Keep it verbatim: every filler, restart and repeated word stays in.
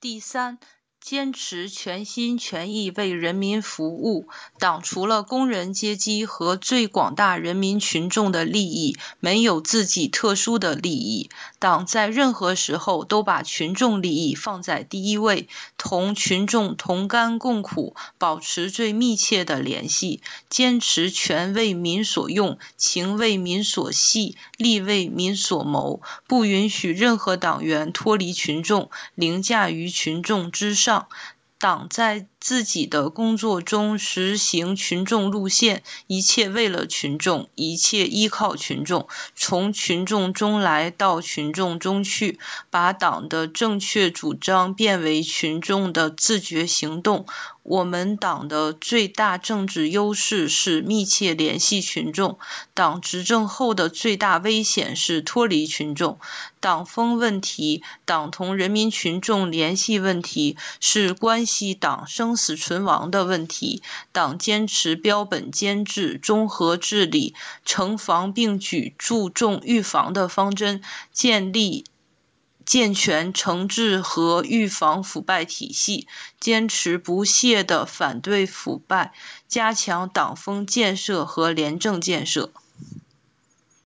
第三，坚持全心全意为人民服务。党除了工人阶级和最广大人民群众的利益，没有自己特殊的利益。党在任何时候都把群众利益放在第一位，同群众同甘共苦，保持最密切的联系，坚持权为民所用，情为民所系，利为民所谋，不允许任何党员脱离群众，凌驾于群众之上。党在自己的工作中实行群众路线，一切为了群众，一切依靠群众，从群众中来到群众中去，把党的正确主张变为群众的自觉行动。我们党的最大政治优势是密切联系群众，党执政后的最大危险是脱离群众。党风问题，党同人民群众联系问题，是关系党生死存亡的问题。党坚持标本兼治、综合治理、惩防并举、注重预防的方针，建立健全惩治和预防腐败体系，坚持不懈地反对腐败，加强党风建设和廉政建设。